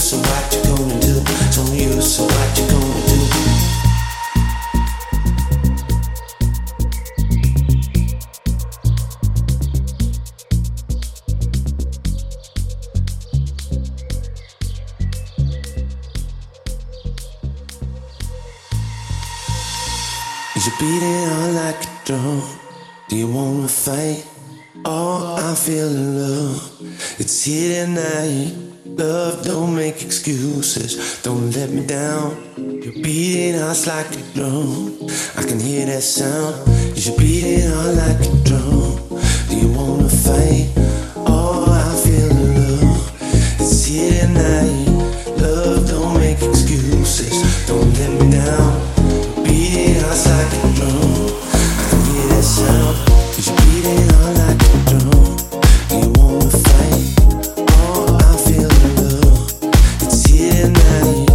so what you gonna do? It's on you, so what you gonna do? Is you beating on like a drum? Do you wanna fight? Oh, I'm feeling love. It's here tonight. Love, don't make excuses. Don't let me down. You're beating us like a drum. I can hear that sound. Is you beating on like a drum? Do you wanna fight? Oh, I'm feeling love. It's here tonight. Love, don't make excuses. Don't let me down. Beating us like a drum. I can hear that sound. Is you beating on like a drum? Do you wanna fight? Oh, I feel the love. It's here tonight.